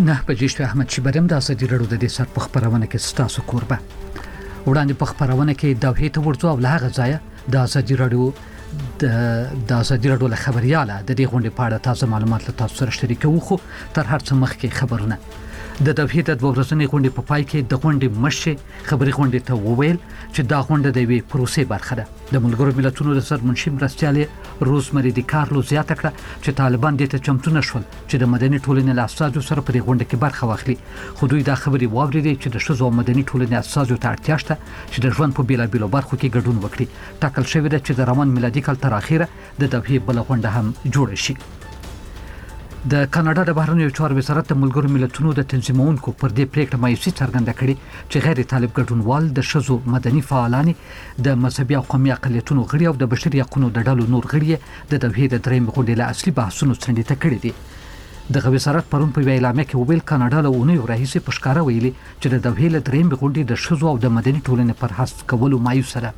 نه بجېشت احمد شیبرم د ازادي راډیو د دې سر په خبرونه کې ستاسو کوربه وړاندې په خبرونه کې دوحې ته ورځو او له هغه ځایه د ازادي راډیو له خبرياله د دې غونډې په اړه تازه معلومات له تاسو سره شریکوو خو تر هر څه مخکې خبرونه د دوحې د 2 ورځې غونډې په پای کې د غونډې مشر خبري غونډې ته وویل چې دا غونډه د وی پروسې برخه ده د ملګرو ملتونو د سرمنشي مرستيالې روزمری دي کارلو زیاته کړه چې طالبان دې ته چمتو نشول چې د مدني ټولنې له اساسو سره په غونډه کې برخه واخلي خو دوی دا خبري واوریدي چې د شذو مدني ټولنې اساسو ته اړتیا شته چې د ژوند په بیلابیلو برخو کې ګډون وکړي ټاکل شوی دی چې د روان میلادي کال تر اخره د دوحې بل غونډه هم جوړ شي د کاناډا د بهرنیو چارو وزارت د ملګرو ملتونو د تنظیمونکو پر دې پریکړه مایوسي څرګنده کړې چې غیر طالب ګډونوال د شذو مدني فعالان د مذهبي او قومي اقلیتونو غړي او د بشري حقوقو د ډلو نور غړي د دوحې د درېم غونډې له اصلي بحثونو څخه ته کړې دي د وزارت پرون په اعلامیه کې ویل کاناډا له اونیو راهیسې پښکارا ویلي چې د دوحې له درېم غونډې د شذو او د مدني ټولنې پر حساب کولو مایوسه ده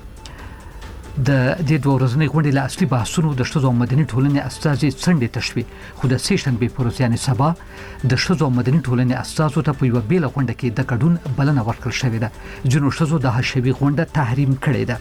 د دې 2 ورځې غونډې له اصلي بحثونو د شذو مدني ټولنې اساسي څنډې تشوي خو د سیشن به پروسیانې سبا د شذو مدني ټولنې اساسو ته په یو بیل غونډه کې د ګډون بلنه ورکړل شوې ده جنو شذو د حشوي غونډه تحریم کړې ده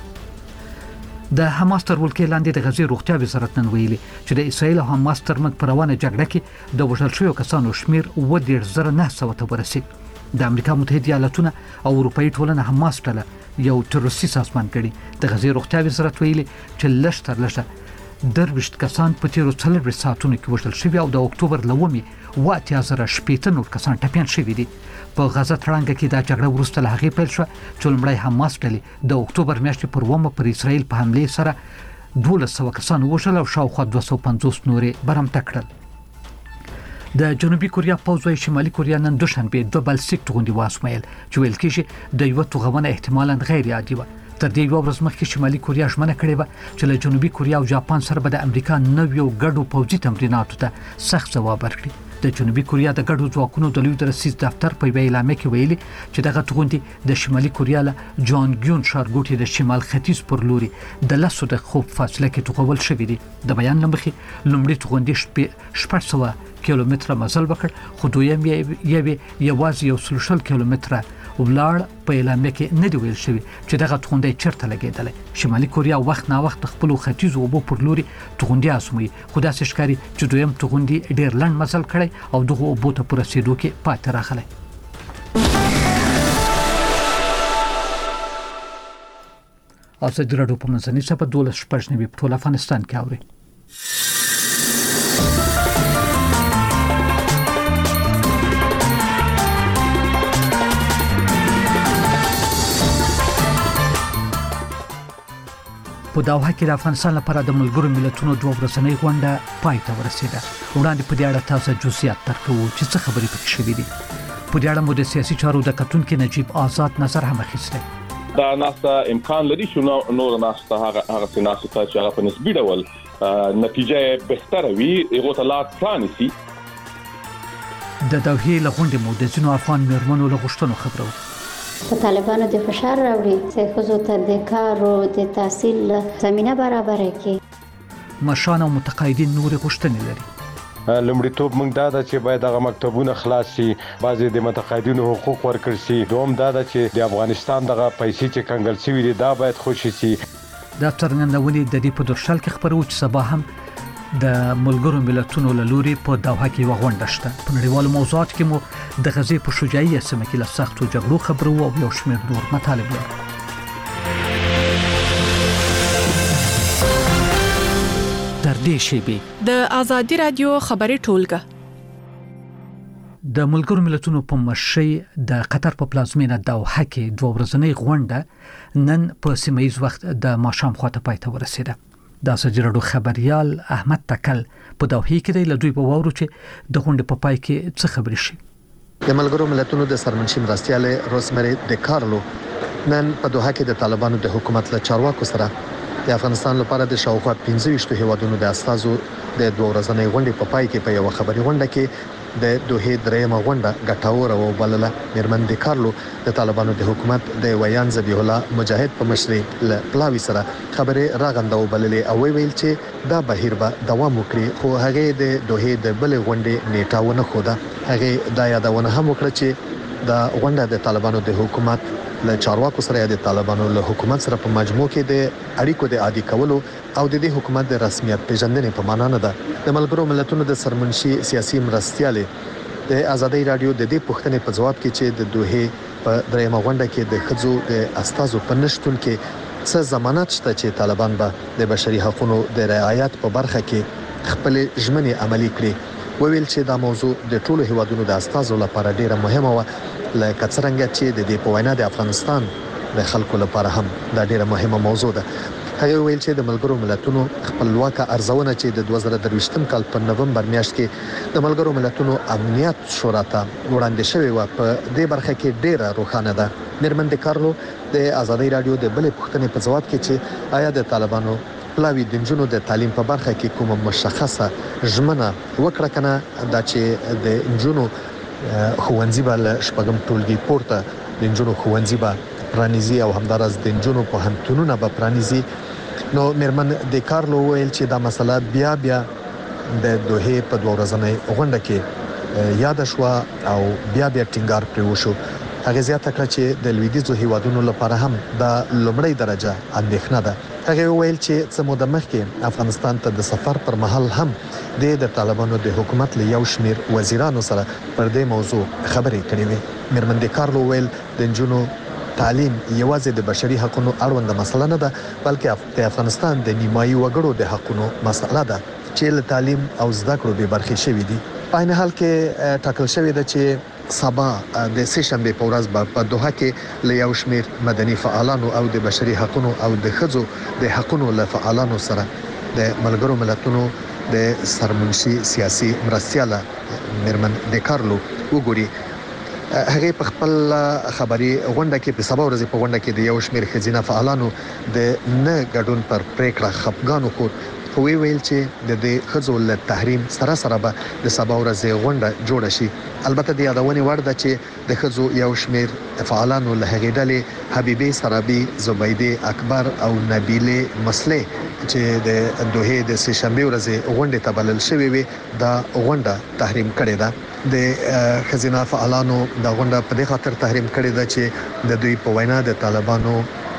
د حماس تر ولکې لاندې د غزې روغتیا وزارت نن ویلي چې د اسرایل او حماس ترمنځ پروانه جګړه کې د وژل شویو کسانو شمیر 11900 ته ورسید د امریکا متحده ایالاتونه او اروپאי ټولنه حماس ته یو تروریستي سازمان کړي د غزې روغتیا وزارت ویلي چې لږ درويشت کسان په تیرو 4 ساعتونو کې وژل شوی او د اکتوبر لومي 8000 نور کسان ټپيان شوی دي په غزه تړانګه کې دا جګړه ورسته له هغې پیل شو چې لمړی حماس ډلې د اکتوبر میاشتې پر ومه پر اسرائیل په حمله سره 1200 کسان وژل او شاوخوا 250 نورې برمته کړل د جنوبي کوریا پوځ وايي شمالي کوریا نن دوشنبه د بالستیک توغندي واسمایل چې ویل کېږي د یو توغونه احتمالاً غیر عادي و تر دې یو ورځ مخکې شمالي کوریا ژمنه کړې و چې له جنوبي کوریا او جاپان سره به د امریکا نویو ګډو پوځي تمریناتو ته سخت ځواب ورکړي د جنوبي کوریا د ګډو ځواکونو د لوی رئیس دفتر په اعلامیه کې ویلي چې دغه توغندي د شمالي کوریا له جونګیون ښارګوټي د شمال ختیځ پر لوري د لاسو د خوب فاصله کې توغول شوې دي د بیان لمخې لومړی توغندي 800 کیلومتره مزل وکړ خو دویم یوازې 100 کیلومتره ولاړ په اعلامیه کې نه دی ویل شوی چې دغه توغندي چیرته لګیدل شمالي کوریا وخت نا وخت خپل ختیځ اوبو پر لوري توغندي اسموي خو داسې ښکاري چې دویم توغندي ډیر لنډ مزل کړي او دغه اوبو ته پر رسیدو کې پاتې راغلی ازادي راډیو په منځنۍ صفحه 12 شپږ په ټول افغانستان کې اوري په دوحه کې د افغانستان لپاره د ملګرو ملتونو 2 ورځې غونډه پای ته ورسیده وړاندې په دې اړه تاسو جزئیات درکوو چې څه خبرې پکې شوې دي په دې اړه مو د سیاسي چارو د کتونکو نجیب آزاد نظر هم اخیسته دا ناسا امکان لري چې نور ناسا هغه سيناسي ته چې هغه په نسبي ډول نتیجه بهتره وي هغه ته لا ثاني د دوحې له غونډې مو د ځینو افغان مېرمنو له غوښتنو خبرو په طالبانو د فشار راوړي چې خزو ته د کار او د تحصیل زمينه برابر کړي مشان او متقاعدين نور غوښتنې لري لومړیتوب موږ دا چې باید هغه مکتبونه خلاص شي بعضې د متقاعدینو حقوق ورکړي شي دوم دا چې د افغانستان دغه پیسې چې کنګل شوی دي دا باید خوشي شي دا څرګندونې د دې په درشل کې خبرو چې سبا هم د ملګرو ملتونو له لوري په دوحه کې وغونډه شته په نړیوالو موضوعاتو کې مو د غزې په شجاعي سیمه کې له سختو جګړو خبرو او یو شمېر نور مطالب لري تر دې شیبې د ازادي رادیو خبري ټولګه د ملګرو ملتونو په مشرۍ د قطر په پلازمینه دوحه کې 2 ورځې غونډه نن په سیمایي وخت د ماښام خواته پای ته ورسیده د ازادي راډیو خبريال احمد تکل په دوحه کې د لدوی په وورو چې د غونډې په پای کې څه خبرې شي د ملګرو ملتونو د سرمنشي مرستياله روزمری د کارلو نن په دوحه کې د طالبانو د حکومت له چارواکو سره د افغانستان لپاره د شاوخوا 15 هیوادونو د استازو د 2 ورځنۍ غونډې په پای کې په یو خبري غونډه کې د دوه درېمه غونډه ګټور او بلله میرمن د کارلو د طالبانو د حکومت د ویان ذبیح الله مجاهد په مشرۍ له پلاوی سره خبره راغنده او بللې او ویل چې دا بهیر به دوام وکړي خو هغه د دوه د بل غونډې نیټه ونه خوده هغه دا یادونه هم وکړه چې دا غونډه د طالبانو د حکومت له چارواکو سره د طالبانو له حکومت سره په مجموع کې د اړیکو د عادي کولو او د دې حکومت د رسمیت پیژندنې په معنا نه ده د ملګرو ملتونو د سرمنشي سیاسي مرستياله د ازادي رادیو د دې پوښتنې په جواب کې چې د دوه په درېمه غونډه کې د خځو د استازو په نشټون کې څه ضمانت شته چې طالبان به د بشري حقوقو د رعایت په برخه کې خپل ژمنې عملي کړي وویل چې دا موضوع د ټولو هیوادونو د استازو لپاره ډیره مهمه و لکه څنګه چې د دې په وینا د افغانستان د خلکو لپاره هم دا ډیره مهمه موضوع ده هغه ویل چې د ملګرو ملتونو خپلواک ارزونه چې د 2023م کال په نوومبر میاشت کې د ملګرو ملتونو امنیت شورا ته وړاندې شوی و په دې برخه کې ډیره روښانه ده میرمن د کارلو د ازادي رادیو د بلې پوښتنې په جواب کې چې آیا د طالبانو پلاوی د جنونو د تعلیم په برخه کې کومه مشخصه ژمنه وکړه کنه دا چې د جنونو خوانزي بل شپږم ټولګي پورته د جنونو خوانزي به پرانیزي او همدارس د جنونو په هنتونونه به پرانیزي نو میرمن د کارلو ویل چې دا مسله بیا د دوه په 2 ورځنۍ غونډه کې یاد شو او بیا ټینګار پرې وشو هغه زیاته کړ چې د لویدیځو هیوادونو لپاره هم دا لومړی درجه اندېښنه ده هغه ویل چې څه موده مخکې افغانستان ته د سفر پر مهال هم د طالبانو د حکومت له یو شمیر وزیرانو سره پر دې موضوع خبرې کړې وې میرمن د کارلو ویل د جنونو تعلیم یوازې د بشري حقوقو اړوند مسله نه ده بلکې د افغانستان د نیمایي وګړو د حقوقو مسله ده چې له تعلیم او زده کړو به برخې شوې دي په عین حال کې ټاکل شوی دی چې سبا د سشنبه په ورځ په دوحه کې له یو شمیر مدني فعالانو او د بشري حقوقو او د خځو د حقوقو له فعالانو سره د ملګرو ملتونو د سرمنشي سیاسي مرستياله میرمن د کارلو وګوري هغه په خپل خبري غونډه کې په سبا ورځ په غونډه کې د یو شمیر خزینه فعالانو د نه ګډون پر پریکړه خپګانو کو خو ویل چې د دې خزو له تحریم سره به د سبا ورځ غونډه جوړه شي البته د یادونې وړ ده چې د خزو یو شمیر فعالانو له هغې ډلې حبيبي سرابي زبیده اکبر او نبیله مسلې چې د دوه د سشنبه ورځ غونډه ته بلل شوې وي دا غونډه تحریم کړې ده د خزینه فعالانو د غونډه په دې خاطر تحریم کړې ده چې د دوی په وینا د طالبانو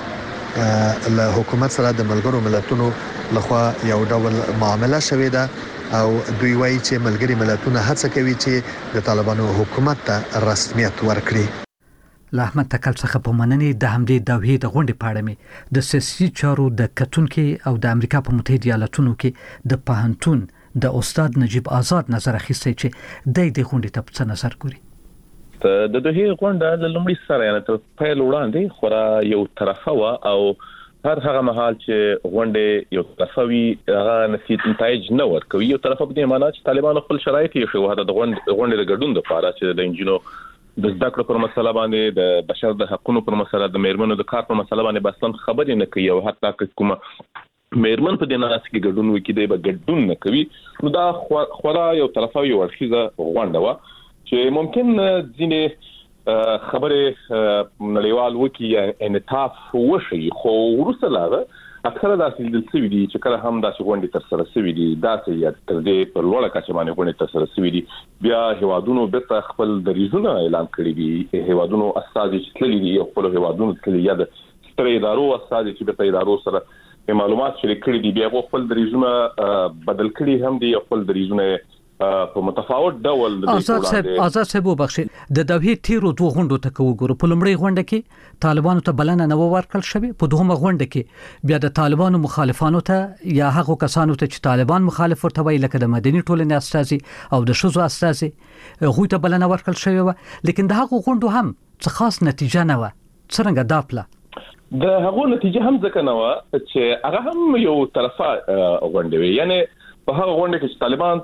له حکومت سره د ملګرو ملتونو لخوا یو ډول معامله شوې ده او دوی وایي چې ملګری ملتونه هڅه کوي چې د طالبانو حکومت ته رسمیت ورکړي له احمد تکل څخه په مننې د همدې دوه د غونډې په اړه مې د سیاسي چارو د کتونکو او د امریکا په متحده ایالاتونو کې د پوهنتون د استاد نجیب آزاد نظر اخیستی چې د دې غونډې ته څه نظر ګوري د دوه غونډه د لومړي سره یعنی تر پیل وړاندې خورا یو طرفه وا او هر هغه محل چې غونډه یو طرفوي هغه نتایج نه ورکوي یو طرفه په دې معنی چې طالبان خپل شرایط یې شو هغه د غونډه د ګډون لپاره چې د انجینو د زده کړو پر مسله باندې د بشر د حقوقو پر مسله د میرمنو د کار پر مسله باندې بسن خبرې نه کوي او حتی کومه میرمن په دې نه چې ګډون وکړي به ګډون نه کوي نو دا خورا یو طرفوي ورخیزه غونډه وا چې ممکن ځینې خبره نړیوال وکی انعطاف وشي خو ورسره لا اکثره داسې د سوي دي چې کله هم داسې غونډې تر سره سوي دي داسې یا تر دې پر لوړه کچه باندې غونډې تر سره سوي دي بیا هیوادونو به خپل دریزونه اعلان کړی دي هیوادونو اساسي چې تللي دي خپل هیوادونو تللي یا د ستر ادارو اساسي چې په ادارو سره معلومات شریک کړي دي بیا خپل دریزونه بدل کړي هم دي خپل دریزونه په متفاوت ډول آزاد صاحب وبخښي د دوه تیرو دوه غونډو ته وګورو په لومړی غونډه کې طالبانو ته بلنه نه ورکړل شوې په دوهمه غونډه کې بیا د طالبانو مخالفانو ته یا هغه کسانو ته چې طالبان مخالف ورته ویل لکه د مدني ټولنې استازي او د شوزو استازي غوښته ته بلنه ورکړل شوې و لیکن د هغه غونډو هم څه خاص نتیجه نه و څنګه دا پله د هغه نتیجه هم ځکه نه و چې هغه هم یو طرفه غونډه وي یعنی په هغه غونډه کې طالبان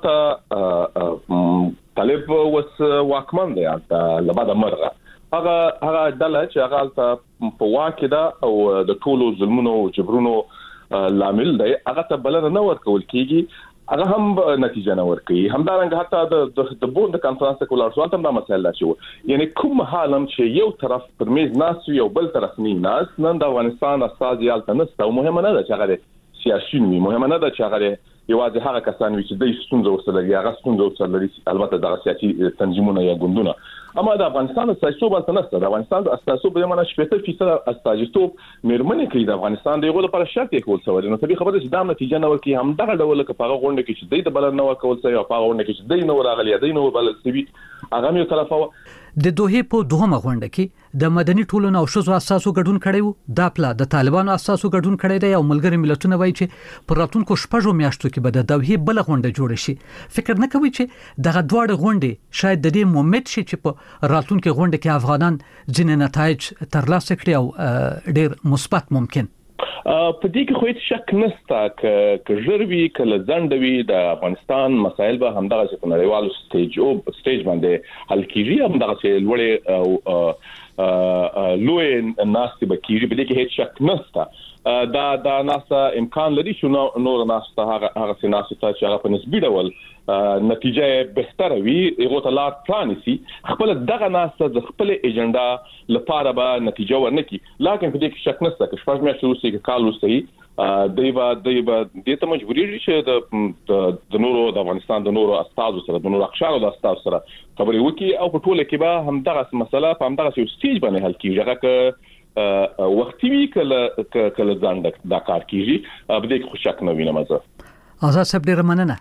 ته طالب وس واکمن دی البته لبعد مرغه هغه ډله چې هغه ته په واکه ده او د ټولو ظلمونو او جبرونو لامل دی هغه ته بلنه نه ورکول کیږي هغه هم نتیجه نه ورکوي. همدارنګه حتی د بوند کانفرنس کولار سوال ته دا مسله شو، یعنی کوم حالم چې یو طرف پر میز ناس یو بل طرف نه ناس، نن د افغانستان استاد یالته نسته او مهمه نه ده چې هغه سیاسي وي، مهمه نه ده چې هغه یوازې هغه کسان چې د ستونزو سره لري هغه ستونزو سره لري، البته د سیاسي تنظیمونو یا ګوندونو. اما د افغانستان استازیتوب نسته، د افغانستان استازیتوب به معنی 80% استازیتوب مېرمنې کوي د افغانستان دغه لپاره شرط یې کول سوی نو طبيعي خبره چې دا نتیجه نه ورکي هم دغه ډول کې په غونډه کې چې د بل نه ورکول سوی او په غونډه کې چې د نو راغلي د نو بل سوي هغه یو طرفه. د دوه په دوهمه غونډه کې د مدني ټولنو او شذو اساسو ګډون کړي وو. دا پلا د طالبانو اساسو ګډون کړي دی او ملګری ملتونه وایي چې پر راتلونکو شپږو میاشتو کې به د دوه بل غونډه جوړ شي. فکر نه کوي چې دغه دواړه غونډې شاید د دې مومنت شي چې په راتلونکو غونډه کې افغانان ځینې نتایج ترلاسه کړي او ډېر مثبت ممکن. په دې کې خو هیڅ شک نشته ک ژروي کله ځندوي د افغانستان مسایل به همدغه چې په نړیوالو سټیج باندې حل کیږي، همدغه چې لوړې او لوی ناس به کیږي، په دې کې هیڅ شک نشته. دا ناس امکان لري چې نور ناس ته هغه سيناس ته چې هغه په نسبي ډول نتیجه بهتره وي هغه ته لار پلانسي، خپل دغه ناس د خپل ایجنډا لپاره به نتیجه ورنکي. لکه په دې کې شک نشته چې شپږ میاشتې وروسته کې کال وروسته دیبا د ته مجبوري چې د نورو د افغانستان د نورو استادو سره د نورو اقشارو د استادو سره خبرې وکړي او په ټوله کې به همدغه مسله په همدغه سټیج باندې حل کیږي. هغه وختي وی کله ځان دا کار کیږي، په دې کې خو شک نه وینم. آزاد صاحب ډیر مننه.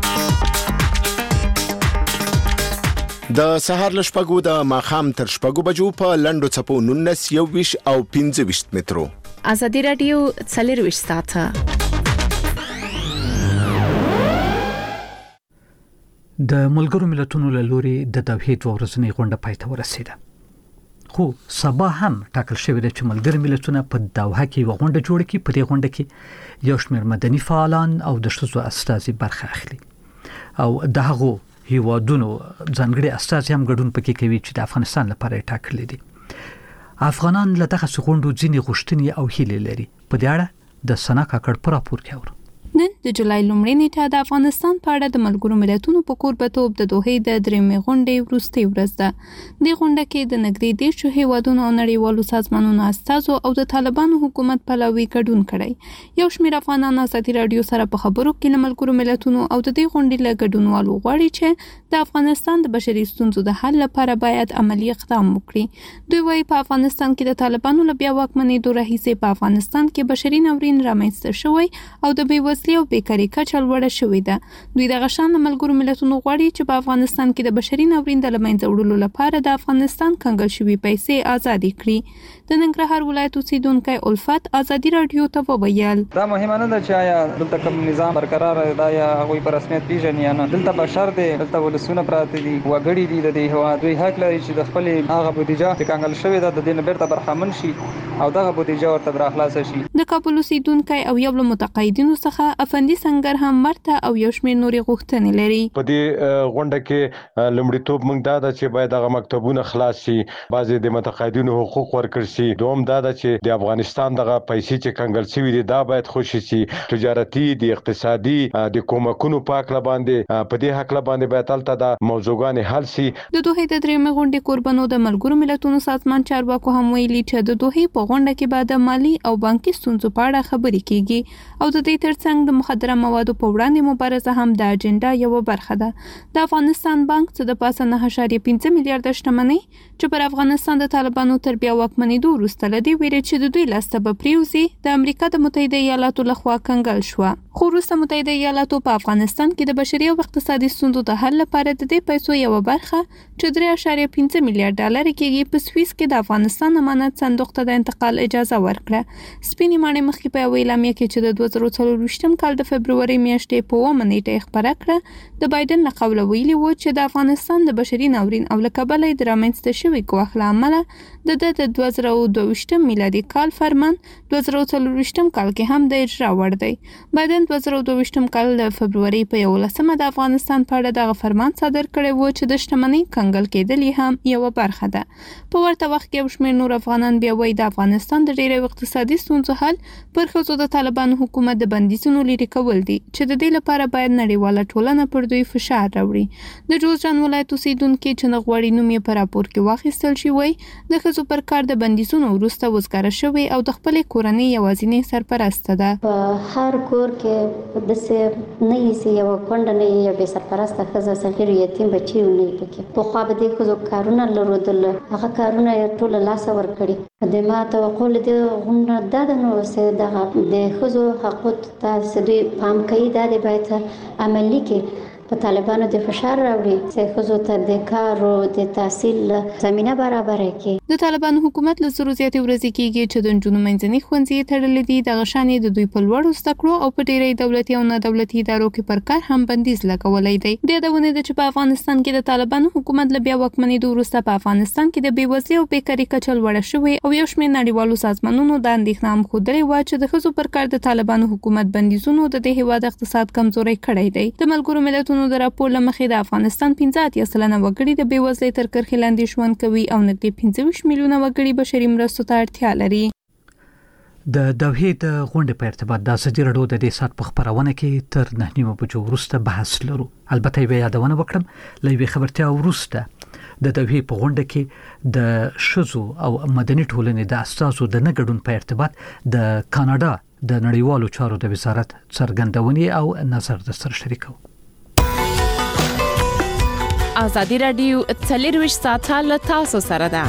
د سهار لشپګو د ماخام تر شپګو بجو په لندو چپو 19 21 او 25 مترو. ازادي رادیو څلرويش ساعته. د ملګرو ملتونو له لوري د توحید ورځنی غونډه پای ته ورسیده. خو سبا هم ټاکل شوی دی چې ملګري ملتونه په دوحه کې غونډه جوړ کړي. په دې غونډه کې یو شمېر مدني فعالان او د شذو استازي برخه اخلي او دغه هیوادونو ځانګړي استازي هم ګډون پکې کوي چې د افغانستان لپاره ټاکلي دي. افغانان له دغه غونډو ځینې غوښتنې او هیلې لري. په دې اړه د سنا کاکړ پر راپور کې اورو. نن د جولای لومړۍ نیټه د افغانستان په اړه د ملګرو ملتونو په کوربتوب د دوحې د درېمې غونډې وروستۍ ورځ ده. د غونډه کې د نږدې 10 هیوادونو او نړیوالو سازمانونو استازو او د طالبانو حکومت پلوي ګډون کړي. یو شمېر افغانان ازادي رادیو سره په خبرو کې له ملګرو ملتونو او د دې غونډې له ګډونوالو غواړي چې د افغانستان د بشري ستونزو د حل لپاره باید عملی اقدام وکړي. دوی وايي په افغانستان کې د طالبانو له بیا واکمنېدو راهیسې په افغانستان کې بشري ناورین رامنځته شوی او د بېوزلۍ او بیکارۍ کچه لوړه شوې ده. دوی د غشان ملګرو ملتونو غواړي چې په افغانستان کې د بشري ناورین د لمنځه وړلو لپاره د افغانستان کنګل شوی پیسې آزاد کړي. د ننګرهار ولایت اوسیدونکو الفت ازادي رادیو ته وویل دا مهمه نه ده چې آیا دلته کوم نظام برقرار دی یا هغه په رسمیت پیژني نه، دلته بشر دی، دلته ولسونه پراته دي، وګړي دي د دې هوا، دوی حق لري چې د خپل هغه بودیجه چې کنګل شوی ده د دې نه بیرته برخمن شي او دغه بودیجه ورته برخلاص شي. د کابل اوسیدونکو او یو له متقاعدینو څخه افندي سنگر هم مرته او یو شمېر نورې غوښتنې لري. په دې غونډه کې لومړیتوب موږ دا چې باید هغه مکتبونه خلاص شي، بعضې د متقاعدینو حقوق ورکړل شي. دوم دا چې د افغانستان دغه پیسې چې کنګل شوی دي دا باید خوشي شي. تجارتي د اقتصادي د کومکونو په حق باندې په دې حق باندې باید تلته د موضوعګان حل شي. د دوحې د درېمې غونډې قربانو د ملګرو ملتونو سازمان چارواکو هم ویلي چې د دوحې په غونډه کې به د مالی او بانکي ستونزو په اړه خبرې کیږي او د دې ترڅنګ د مخدره موادو په وړاندې مبارزه هم د اجنډا یو برخه ده. د افغانستان بانک څخه د پاسه 9.5 میلیارډ شتمنۍ چې پر افغانستان د طالبانو تر بیا واکمنېدو وروسته لدی ویري چې د دوی لاسته به پریوزي د امریکا د متحده ایالاتو لخوا کنګل شو. خو وروسته متحده ایالاتو په افغانستان کې د بشري او اقتصادي ستونزو د حل لپاره د دې پیسو یو برخه چې 3.5 میلیارډ ډالر کېږي په سویس کې د افغانستان امانت صندوق ته د انتقال اجازه ورکړه. سپینې ماڼۍ مخکې په اعلامیه کې چې د 2024 کال د فبرवरी میاشتې په 1 نیټه خبره کړه د بایدن له قوله ویلي و چې د افغانستان د بشري ناورین او له کبله د رامنځته شوي ګواښ له امله د 2022 میلادي کال فرمان 2024 کال کې هم د اجرا وړ دی. بایدن حکومت 2022 کال د فبرवरी په 11مه د افغانستان په اړه د فرمان صادر کړی و چې د شتمنۍ کنګل کېدل هم یو برخه ده. په ورته وخت کې یو شمېر نور افغانان بیا وایي د افغانستان د ډېرو اقتصادي ستونزو حل پر ښځو د طالبانو حکومت د بندیزونو لرې کول دي چې د دې لپاره باید نړیواله ټولنه پر دوی فشار راوړي. د جوزجان ولایت اوسیدونکي چې نه غواړي نوم یې په راپور کې واخیستل شي وایي د ښځو پر کار د بندیزونو وروسته وزګاره شوې او د خپلې کورنۍ یوازینۍ سرپرسته ده. په هر کور کې داسې نه یې یوه کونډه نه یې بې سرپرسته ښځه صغیر یتیم بچي نه یې پکې. پخوا به دې ښځو کارونه لرودل، هغه کارونه یې ټوله لاسه ورکړي. د ما توقع له دې غونډه دا ده نو چې دغه د ښځو حقوقو ته چې دوی پام کوي دا د باید عملي کړي، په طالبانو د فشار راوړي چې ښځو ته د کار او د تحصیل زمینه برابره کړي. د طالبانو حکومت له زرو زیاتې ورځې کېږي چې د نجونو منځني ښوونځي تړلي دي. دغه شانې د دوی په لوړو زده کړو او په ډېری دولتي او نه دولتي ادارو کې پر کار هم بندیز لګولی دی. د یادونې ده چې په افغانستان کې د طالبانو حکومت له بیا واکمنېدو وروسته په افغانستان کې د بېوزلۍ او بېکارۍ کچه لوړه شوې او یو شمېر نړیوالو سازمانونو دا اندېښنه هم ښودلې وه چې د ښځو پر کار د طالبانو حکومت بندیزونو د دې هېواد اقتصاد کمزوری کړی دی. د ملګرو ملتونو د راپور له مخې د افغانستان 15% وګړي د بېوزلۍ تر کرښې لاندې ژوند کوي او نږدې 25 میلیونه وګړي بشري مرستو ته اړتیا لري. د دوحې د غونډې په ارتباط د ازادي راډیو د دې سات په خبرونه کې تر 9 بجو وروسته بحث لرو. البته یې یادونه وکړم لوي خبرتیا وروسته د دوحې په غونډه کې د شذو او مدني ټولنې د اساسو د نګډون په ارتباط د کاناډا د نړیوالو چارو د وزارت څرګندونې او نظر د سره شریکو. ازادي راډیو 24 ساعته له تاسو سره ده.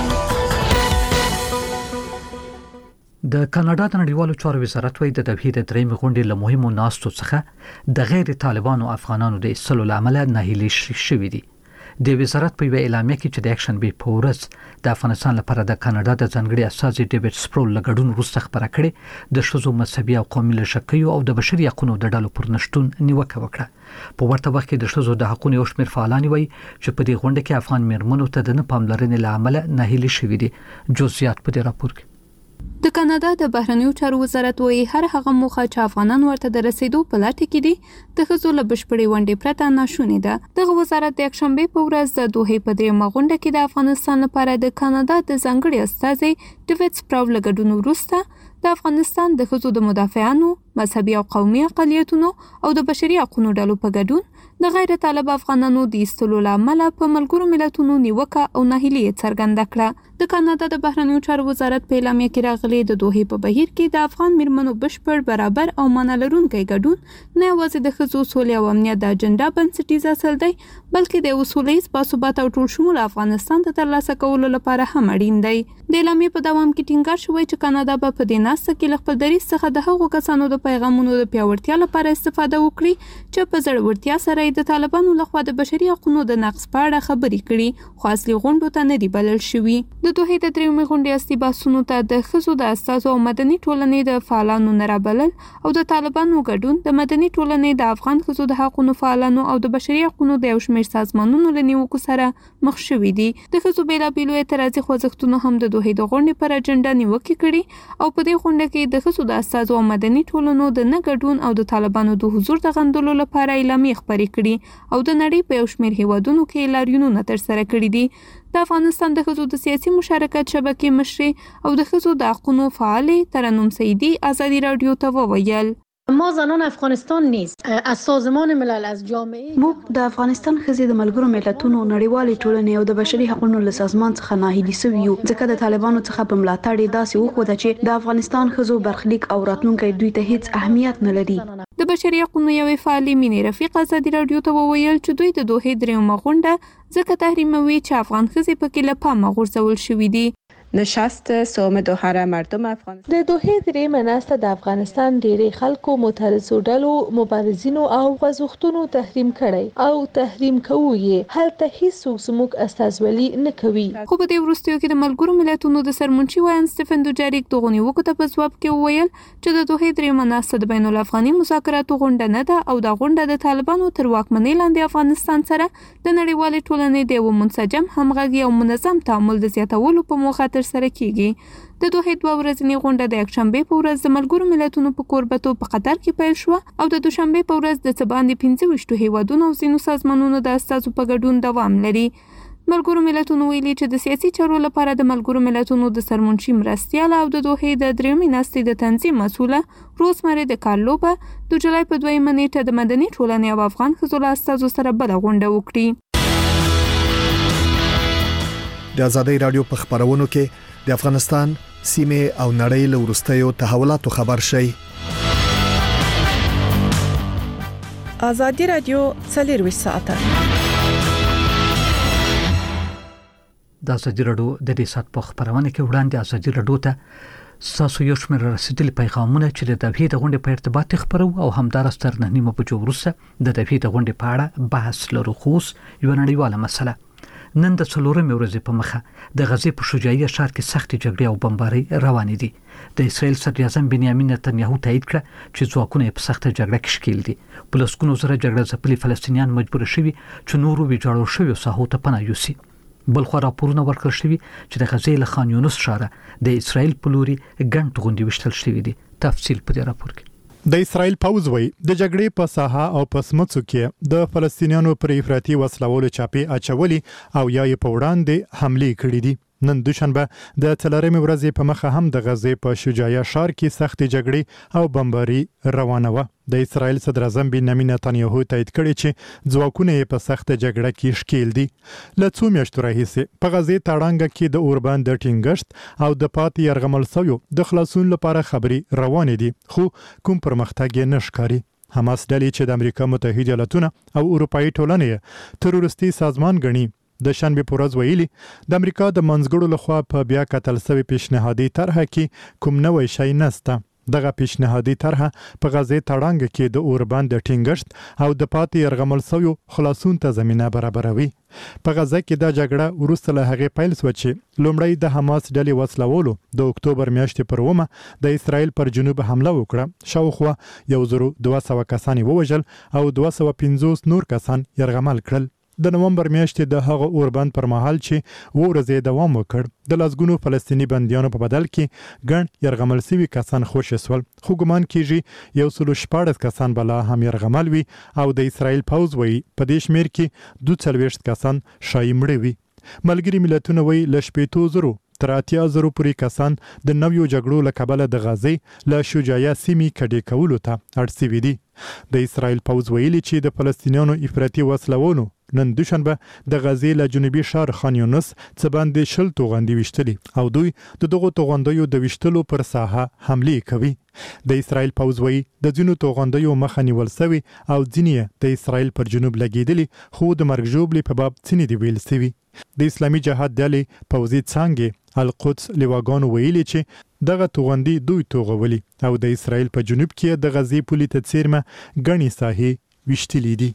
د کاناډا د نړیوالو چارو وزارت وايي د دوحې د درېمې غونډې له مهمو ناستو څخه د غیر طالبانو افغانانو د ایستلو له امله ناهیلي شوي دي. د وزارت په یوه اعلامیه کې چې د اکشن بي په ورځ د افغانستان لپاره د کاناډا د ځانګړي استازي ډیوډ سپرول له ګډون وروسته خبره کړې د ښځو مذهبي او قومي لږکیو او د بشري حقوقو د ډلو پر نشټون نیوکه وکړه. په ورته وخت کې د ښځو د حقوقو یو شمېر فعالان وایي چې په دې غونډه کې افغان میرمنو ته د نه پاملرنې له امله ناهیلي شوي دي. جزئیات په دې راپور کې. د کاناډا د بهرنیو چارو وزارت وایي هر هغه موخه چې افغانان ورته د رسیدو په لټه کې دي د ښځو له بشپړې ونډې پرته ناشونې ده. دغه وزارت د یکشنبې په ورځ د دوحې په درېیمه غونډه کې د افغانستان لپاره د کاناډا د ځانګړي استازي ډیوډ سپرول له ګډون وروسته د افغانستان د ښځو د مدافعانو، مذهبي او قومي اقلیتونو او د بشري حقوقو ډلو په ګډون د غیر طالب افغانانو د ایستلو له امله په ملګرو ملتونو نیوکه او ناهیلي څرګنده کړه. د کاناډا د بهرنیو چارو وزارت په اعلامیه کې راغلي د دوحې په بهیر کې د افغان میرمنو بشپړ برابر او معنا لرونکی ګډون نه یوازې د ښځو سولې او امنیت د اجنډا بنسټیز اصل دی بلکې د یو سولیز باثباته او ټول شموله افغانستان ته ترلاسه کولو لپاره هم اړین دی. د اعلامیې په دوام کې ټینګار شوی چې کاناډا به په دې ناسته کې له خپل دریځ څخه د هغو کسانو د پیغامونو د پیاوړتیا لپاره استفاده وکړي چې په زړورتیا سره د طالبانو لخوا د بشري حقوقو د نقض په اړه خبرې کړي خو اصلي غونډو ته نه دی بلل شوي. د دوحې د درېیمې غونډې اصلي بحثونو ته د ښځو د استازو او مدني ټولنې د فعالانو نه رابلل او د طالبانو ګډون د مدني ټولنې د افغان ښځو د حقوقو فعالانو او د بشري حقوقو د یو شمېر سازمانونو له نیوکو سره مخ شوي دي. د ښځو بېلابېلو اعتراضي خوځښتونو هم د دوحې د غونډې پر اجنډا نیوکې کړي او په دې غونډه کې د ښځو د استازو او مدني ټولنو د نه ګډون او د طالبانو د حضور د غندلو لپاره اعلامیې خپرې کړي او د نړۍ په یو شمېر هیوادونو کې لاریونونه ترسره کړي دي. د افغانستان د ښځو د سیاسي مشارکت شبکې مشرې او د ښځو د حقوقو فعالې ترنم سیدی ازادي راډیو ته وویل ما زنان افغانستان نیست از سازمان ملل از جامعه موږ د افغانستان ښځې د ملګرو ملتونو نړیوالې ټولنې او د بشري حقوقو له سازمان څخه ناهیلي سوي یو ځکه د طالبانو څخه په ملاتړ یې داسې وښوده چې د افغانستان ښځو برخلیک او راتلونکی دوی ته هیڅ اهمیت نه لري. د بشري حقوقو یوې فعالې مینې رفیق ازادي راډیو ته وویل چې دوی د دوحې درېیمه غونډه ځکه تحریموي چې افغان ښځې پکې له پامه غورځول شوي دي. نشست سوم دوحه مردم افغانستان د دوحې درېیمه ناسته د افغانستان ډېری خلکو معترضو ډلو مبارزینو او غوښتنو تحریم کړي او تحریم کوي یې هلته هیڅوک زموږ استازولي نه کوي. خو په دې وروستیو کې د ملګرو ملتونو د سرمنشي وایان سټیفن دوجاریک دغه نیوکو ته په ځواب کې وویل چې د دوحې درېیمه ناسته د بین الافغاني مذاکراتو غونډه نه ده او دا غونډه د طالبانو تر واکمنۍ لاندې افغانستان سره د نړیوالې ټولنې د یو منسجم همغږي او منظم تعامل د زیاتولو په موخه ترسره کیږي. د دوه ورځنۍ غونډه د یکشنبه په ورځ د ملګرو ملتونو په کوربتو په قطر کې پیل شو او د دوشنبه په ورځ د څباندې 25 هیوادونو او ځینو سازمانونو د استازو په ګډون دوام لري. ملګرو ملتونو ویلي چې د سیاسي چارو لپاره د ملګرو ملتونو د سرمنشي مرستیال او د دوه د درېمې ناستې د تنظیم مسؤله روزمری د کارلوبه د جولای په 2 نیټه د مدني ټولنې او افغان ښځو له استازو سره بل غونډه وکړي. د آزادۍ رادیو په خبرونو کې د افغانستان سیمه او نړۍ له وروستیو تحولاتو خبر شي. آزادۍ رادیو 24 ساعته د ازادي رادیو د دې سات په خبرونه کې وړاندې ازادي رادیو ته ساسو یو شمېر رسیدلي پیغامونه چې د دغه د غونډې په ارتباط خبرو او همدارستر نه نیمه بجو وروسته د دغه د غونډې په اړه بحث لرو. خوس یو نړیواله مسله. نن د څلورمې ورځې په مخه د غزې په شجاعي ښار کې سخت جګړې او بمباري روانې دي. د اسرائیل صدر اعظم بنیامین نتنیاهو تایید کړ چې ځواکونه په سخت جګړه کې ښکیل دي. پلسکونو سره جګړه ځپلي فلسطینیان مجبور شوي چې نورو ویجاړو شوي ساحو ته پناه یوسي. بل خو راپورونه ورکړل شوي چې د غزې له خان یونس ښاره د اسرائیل په لوري ګڼ غونډې وشتل شوي دي. تفصیل په دې راپور کې. د اسرائیل پوځ وایي د جګړې په ساحه او په سمڅو کې د فلسطینیانو پر افراطي وسلوالو چاپی اچولي او یا یې په وړاندې حمله کړې دي. نن دوشنبه د څلورمې ورځې په مخه هم د غزې په شجاعي ښار کې سخت جګړې او بمباري روانه و. د اسرائیل صدر اعظم بنیامین نتنیاهو تایید کړی چې ځواکونه په سخت جګړه کې ښکیل دي. له څو میاشتو راهیسې په غزې تړانګه کې د اوربان د ټینګښت او د پاتې یرغمل شویو د خلاصون لپاره خبري روانې دي خو کوم پرمختګ نه ښکاري. حماس ډلې چې د امریکا متحده ایالاتونو او اروپאי ټولنې تروریستي سازمان ګڼي د شنبه په ورځ ویلي د امریکا د منځګړو لخوا په بیا کتل شوی پیشنهادي طرح کې کوم نوې شی نسته. دغه پیشنهادي طرح په غزې تړانګه کې د اوربان د ټینګښت او د پاتې یرغمل شویو خلاصون ته زمينه برابروي. په غزه کې د جګړه وروسته له هغه پیل شو چې لومړی د حماس ډلې وسلوالو د اکتوبر میاشتې پر 1 د اسرائیل پر جنوب حمله وکړه. شاوخوا 1200 کسان ووژل او 250 نور کسان یرغمل کړل. د نومبر میاشتې د هغه اوربند پر مهال چې ورځې دوام وکړ د لازګونو فلسطینی بنديانو په بدل کې ګڼ یرغمل شوي کسان خوشی سول. خو ګمان کیږي 114 کسان بلا هم یرغمل وي او د اسرائیل پوځ وایي په دې شمیر کې 42 کسان شایي مړ وي. ملګری ملتونه وایي ل 800 تر 80,000 پورې کسان د نویو جګړو له کبله د غزې له شجاعي سیمې کډې کولو ته اړ شوي دي. د اسرائیل پوځ ویلي چې د فلسطینیانو افراطي وسلوالو نن دوشنبه د غزې له جنوبي ښار خان یونس څخه باندې شل توغندي وشتلي او دوی د دغه توغندیو د وشتلو پر ساحه حمله کوي. د اسرائیل پوځ وایي د ځینو توغندیو مخه نیول شوی او ځینې د اسرائیل پر جنوب لګیدلي خو د مرګ ژوبلې په باب څنې دی ویل شوی. د اسلامي جهاد ډلې پوځي څانګې القدس لواګانو ویلي چې دغه توغندي دوی توغولي او د اسرائیل په جنوب کې د غزې پولې ته څیرمه غني ساحې وشتلې دي.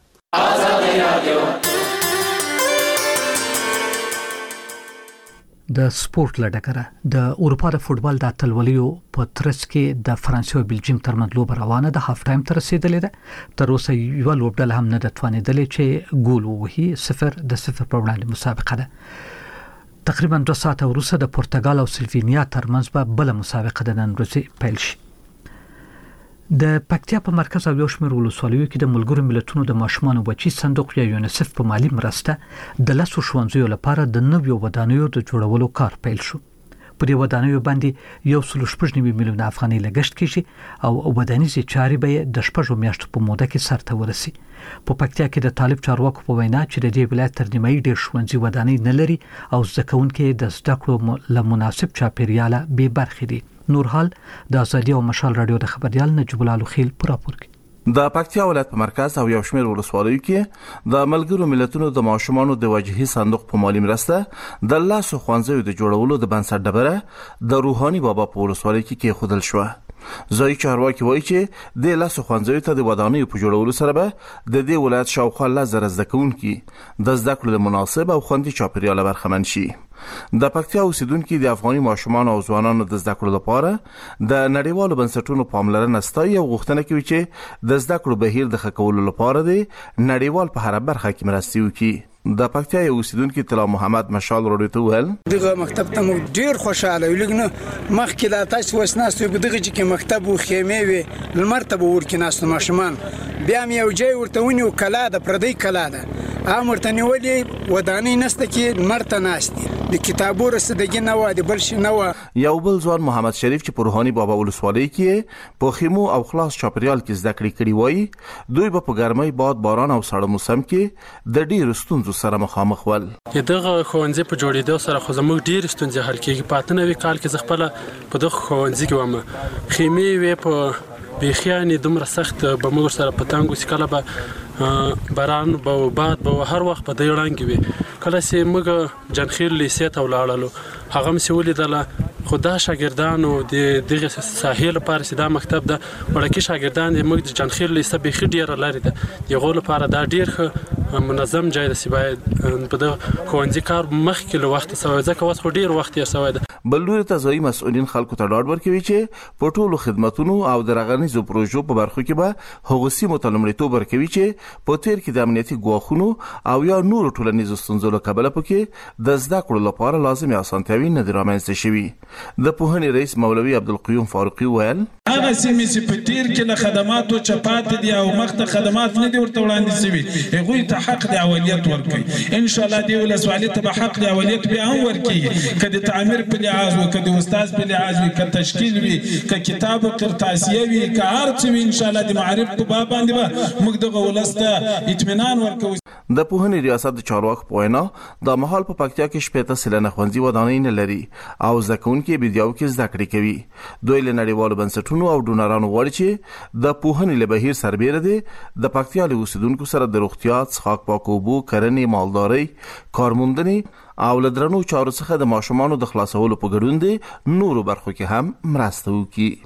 د سپورت لډکره د اروپا د فوتبال د اتلولیو په ترڅ کې د فرانسې او بلجیم ترمنځ لوب روانه د هاف ټایم تر رسیدلې ده. تر اوسه یو لوبډله هم نه د توانېدلې چې ګول ووهي. 0-0 په وړاندې مسابقه ده. تقریبا 2 ساعته وروسته د پرتګال او سلوینیا ترمنځ به بل مسابقه د نن ورځې پیل شي. د پکتیا په مرکز او یو شمېر ولسوالیو کې د ملګرو ملتونو د ماشومانو بچي صندوق یا یونیسف په مالی مرسته د لاسو ښوونځیو لپاره د نویو ودانیو د جوړولو کار پیل شو. په دې ودانیو باندې 1.9 میلیون افغانۍ لګښت کیږي او ودانیزې چارې به د 6 میاشتو په موده کې سرته ورسي. په پکتیا کې د طالب چارواکو په وینا چې د دې ولایت تر نیمایي ډېر ښوونځي ودانۍ نه لري او زده کوونکي د زده کړو له مناسب چاپیریاله بې برخې دي. نورحال د ازادي او مشال رادیو د خبريال نجیب الله لوخیل پر راپور کې. د پکتیا ولایت په مرکز او یو شمېر ولسوالیو کې د ملګرو ملتونو د ماشومانو د وجهي صندوق په مالی مرسته د لاسو ښوونځیو د جوړولو د بنسټ ډبره د روحاني بابا په ولسوالۍ کې خودل شو. ځای چارواکي وایي چې د لاسو ښوونځیو ته د ودانیو په جوړولو سره به د دې ولایت شاوخوا 1000 زده کوونکي د زده کړو د مناسب او خوندي چاپیریال برخمن شي. د پکتیا اوسیدونکو د افغاني ماشومان او ځوانانو د زده کړو لپاره د نړیوالو بنسټونو پاملرنه ستایي او غوښتنه کوي چې د زده کړو بهیر د ښه کولو لپاره د نړیوال په هر برخه کې مرستې وکړي. د پکتیا یو اوسیدونکو طلا محمد مشال وروډي ته ویل دغه مکتب ته مو ډیر خوشاله ولګنه مخکې د تاسو وسناستو په دغه چې مکتب او خیمه وي لمرتبه ورکې ناستو ماشومان بیا مې یو ځای ورته ونیو کلا د پردی کلا ده امرته نیولې ودانی نسته کې مرته ناشتي د کتابو رسیدګي نه و د بل شي نه و. یو بل ځوان محمد شریف چې په روحاني بابا ولسوالۍ کې په خیمو او خلاص چاپریال کې زده کړې کړې وای دوی په ګرمۍ باد باران او سړه موسم کې د ډیر ستونزو سره مخامخ ول. دغه ښوونځي په جوړېدو سره خو زموږ ډیر ستونزې حل کېږي. په 98 کال کې خپل په دغه ښوونځي کې وم خیمې وې په بيخياني دومره سخت به موږ سره پتنګو سکاله به باران به باد به هر وخت په دې وړاندې وي. کله چې موږ جنخیل لیسې ته ولاړلو هغه مې ولیدله خدا شاګردانو د دغه ساحل لپاره چې دا مکتب ده ورکه شاګردان د موږ د جنخیل لیسې به خډیر لري ده یغه لپاره دا ډیر منظم ځای ده چې باید په د ښوونځي کار مخکې له وخت سره ځکه اوس خو ډیر وخت یې سوی ده. بل لوري ته ځای مسؤلین خلکو ته ډاډ ورکوي چې په ټولو خدماتونو او د رغنیزو پروژو په برخو کې به هغه سیمو ته لومړیتوب ورکوي چې په تیر کې د امنیتي ګواښونو او یا نورو ټولنیزو ستونزو له کبله پکې د زده کړو لپاره لازمي اسانتیاوي نه دي رامنځته شوي. د پوهنې رئیس مولوي عبدالقیوم فاروقي ویل هغه سیمې چې په تیر کې له خدماتو چپات دي او مخته خدمات نه دي ورته وړاندې شوي هغوی ته حق د اوليت ورکړي ان شاء الله دی ولسوالۍ ته به حق د اوليت به هم ورکړي کله تعمیر په لحاظ او کله استاد په لحاظ وي کله تشکیل وي کله کتاب او قرطاسیه وي کله هر څه ان شاء الله د معرف په باب باندې به موږ دغه ولسته اطمینان ورکوو. د پوهنې ریاست د چارواکو په وینا د مهال په پکتیا کې شپږ سلنه ښوونځي ودانۍ نه لري او زکونکي بيدیاو کې زده کړې کوي. دوی له نړیوالو بنسټونو او ډونرانو غواړي چې د پوهنې له بهیر سربېره دي د پکتیا له اوسیدونکو سره د روغتیا، څښاک پاکو اوبو، کرنې، مالدارۍ، کارموندنې او له درنو چارو څخه د ماشومانو د خلاصولو په ګډون دي نورو برخو کې هم مرسته وکړي.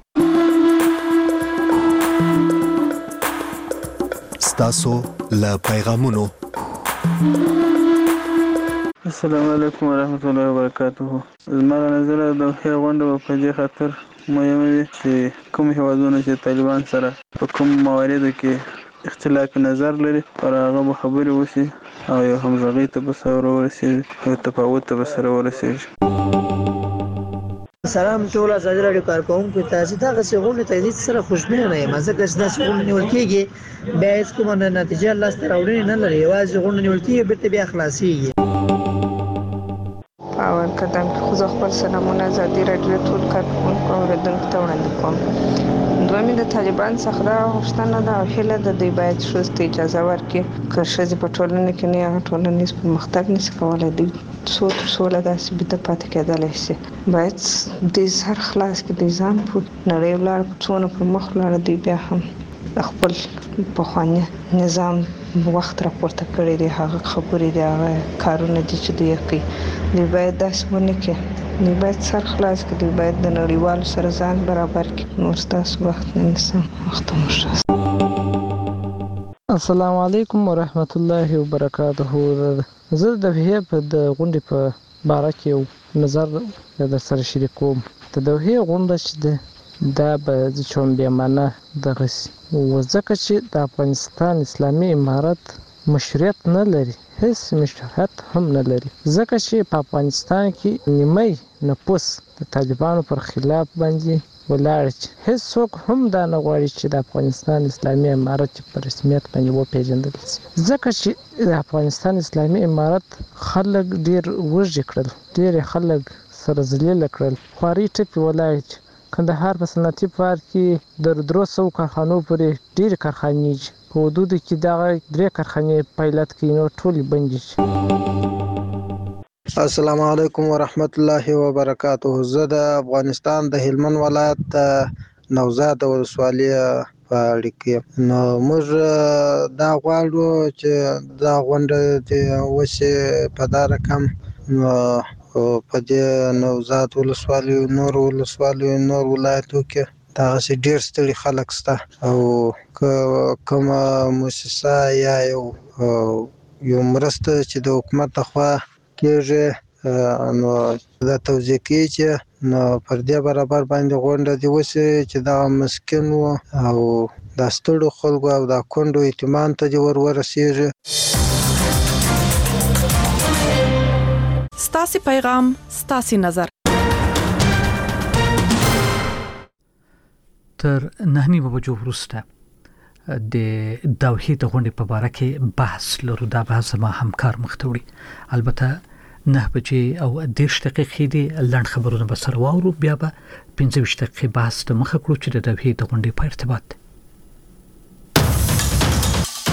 ستاسو له پیغامونو. السلام علیکم ورحمت الله وبرکاته. زموږ نظر د هغه غونډه په دې خاطر مهمه ده چې کوم هیوادونه چې طالبان سره په کوم مواردو کې اختلاف نظر لري پر هغه خبرې وشي او یو همغږي ته به سره ورسیږي او تفاوت ته به سره ورسیږي. سلام ټول ازادي رادیو کارکونکو تاسو ته غوښتنه ته سره خوشبینه نه یم ځکه چې دا څنګه نیول کېږي بیا هیڅ کومه نتیجه الله ستاره وړي نه لري یوازې غوښتنه نیول کېږي بیرته بیا خلاصيږي. او کدام خو خپل سلامونه ازادي رادیو ټول کارکونکو اوریدونکو ته وړاندې کوم. دوی د طالبان څخه دا غوښتنه ده او هله د دوی باید شوست اجازه ورکړي که ښځې په ټولنه کې نه هغه ټولنیز پرمختګ نشي کولای دي سوله داسې به پاتې کېدلی شي. باید د سر خلاص کې د ځان په نړۍ ولاړ څونه پر مخ ولاړ دی بیا هم خپل پخوانی نظام وخت راپورته کړی دی هغه خبرې دی هغه کارونه دي چې دوی کوي دوی باید داسې ونه کړي دوی باید سر خلاص کړي دوی باید د نړیوالو سره ځان برابر کړي. نور ستاسو وخت نه نیسم وخت مو ښه. السلام علیکم ورحمت الله وبرکاته. زه د دوحې د غونډې په باره کې یو نظر در سره شریکوم. د دوحې غونډه چې ده دا به د چومبیمانه دغسې ځکه چې د افغانستان اسلامي امارت مشروعیت نه لري هیڅ مشروعیت هم نه لري ځکه چې په افغانستان کې نیمه نفوس د طالبانو پر خلاف باندې ولاړ چې هیڅ څوک هم دا نه غواړي چې د افغانستان اسلامي امارت په رسمیت باندې وپیژندل شي ځکه چې د افغانستان اسلامي امارت خلک ډیر وږي کړل ډیر خلک سره ذلیل کړل خواري ټپي ولاړ چې کندهار په صنعتي پارک کې د 300 کارخانو پورې ډېر کارخانې دي په حدودو کې دغه 3 کارخانې پایلټ کوي نو ټولې بندې شي. السلام علیکم ورحمت الله وبرکاته. زه د افغانستان د هلمند ولایت نوزاد ولسوالۍ په اړه کې نو موږ دا غواړو چې دا غونډه د وسه په دا رقم په دې نوزاد ولسوالۍ نور ولایتو کې دا چې ډېر ستړي خلک شته او کومه مؤسسه یا یو مرسته چې د حکومت لخوا کېږي نو دا توضیح کوي چې نو پر دې برابر باندې غونډه دی وسه چې دا مسکن او د ستړو خلکو او د کندو اطمینان ته ورسیږي. ستاسو پیغام ستاسو نظر تر 9 بجو وروسته د دوحې د غونډې په اړه کې بحث لرو. دا بحث ما همکار مختوري البته 9 بجې او 10 دقیقې دی لړ خبرونه به سره واورو، بیا به 15 دقیقې بحث ته مخه کړو چې د دوحې د غونډې په ارتباط